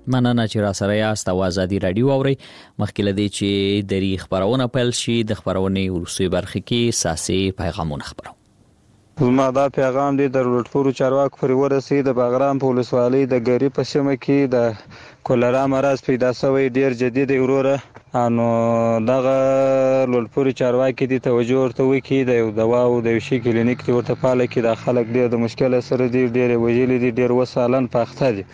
مننه چې را سره یاست او ازادي رادیو اورئ. مخکې له دې چې دری خبرونه پیل شي د خبرونې وروستۍ برخه کې ساسي پیغامونه خبرو. زما دا پیغام دی د لوټپورو چارواکو پورې ورسېد. د باغرام په ولسوالۍ د ګری په سیمه کې د کولرا مرض پیدا شوی ډیر جدي دی وروره. نو دغه لوټپورو چارواکي دي توجه ورته وکړي، د یو دوا او د یو شي کلینیک دی ورته فعال کړي. د خلک ډیر د مشکل سره دي، ډیر وژلي دي، ډیر وسالن پاخته دي.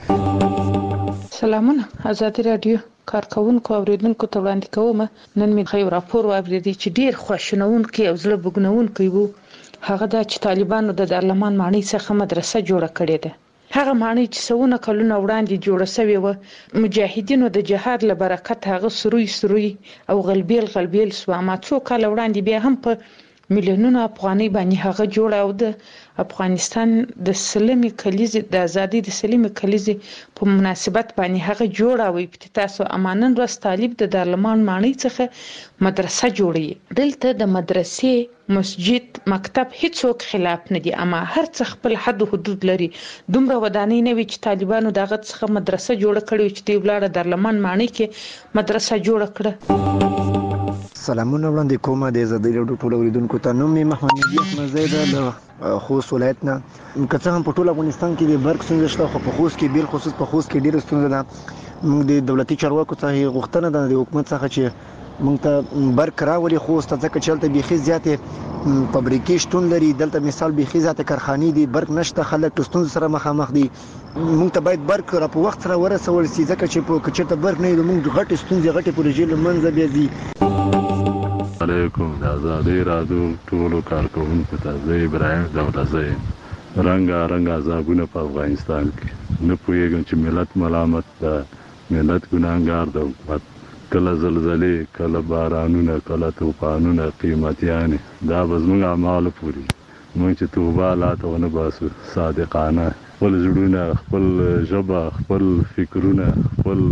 سلامونه ازادي رادیو کارکونکو اوریدونکو ته وړاندې کوم. نن می خو راپور واوریدي چې ډیر خوشنونکي او زړه بوګنونکي وو. هغه د طالبانو د دارالمان مانی څخه مدرسه جوړه کړې ده. هغه مانی چې سونه کلونه وړاندې جوړه شوې و، مجاهدینو د جهاد له برکت هغه سروي او غلبیل سو. ما څو کال وړاندې بیا هم په میلیونونو افغاني باندې هغه جوړه او د افغانستان د سلمي کلیزې د ازادي د سلمي کلیزې په مناسبت باندې هغه جوړه او افتتاح امانن ورځ طالب د دارالمان مانی څخه مدرسه جوړي. دلته د مدرسې مسجد مکتب هیڅوک خلاف نه دي، اما هر څه خپل حد حدود لري. دومره ودانۍ نه وي چې طالبانو دغه څخه مدرسه جوړه کړي چې دی ولاړه دارالمان مانی کې مدرسه جوړه کړه. سلامونه وړاندې کوم د ازادي رادیو ټول اوریدونکو ته. نوم یې محمد نبی احمد زید له خوست ولایت نه. که څه هم په ټول افغانستان کې د برق ستونزه شته، خو په خوست کې بیل خصوص په خوست کې ډېره ستونزه ده. موږ د دولتي چارواکو څخه غوښتنه ده د حکومت څخه چې موږ ته برق راولي خوست ته، ځکه چې هلته بیخي زیاتې فابریکې شتون لري. دلته مثال بیخي زیاتې کارخانې دي، برق نشته، خلک له ستونزو سره مخامخ دي. موږ ته باید برق را په وخت سره ورسول شي، ځکه چې که چېرته برق نه وي نو موږ غټې ستونزې غټې پروژې له منځه بیا ځي. علیکم د ازادي رادیو ټولو کارکونکو ته زه ابراهیم دولت رنګ عذابونه په افغانستان کې نه پوهېږم چې ملت ملامت ده، ملت ګناهګار ده. حکومت کله زلزلې، کله بارانونه، کله طوفانونه، قیمتیانې دا به زموږ اعمالو پورې. موږ چې توبه الله ته ونه باسو صادقانه، خپل زړونه، خپل ژبه، خپل فکرونه، خپل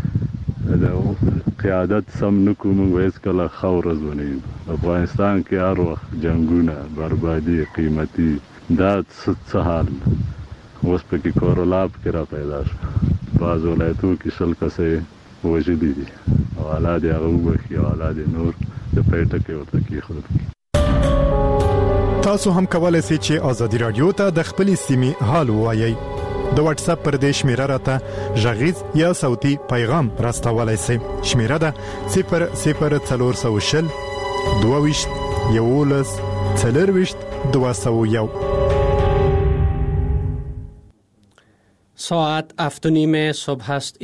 قیادت سم نکو، موږ هېڅکله ښه ورځ ونه وینو. افغانستان کې هر وخت جنګونه، بربادي، قیمتي، دا څه حال اوس پکې کورولاب کې را پیدا شو. بعض ولایتو کې 100 کسې وژلي دي او الله دې هغه وبخي او الله دې نور د پیټکې ورته کېښود. تاسو هم کولای شئ چې ازادي رادیو ته د خپلې سیمې حال ووایئ. د واتس اپ پر دې شمیره راته غږیز یا صوتي پیغام راستولای شئ. شمیره ده 00420 22 11 4201. ساعت 7:30 صبح است.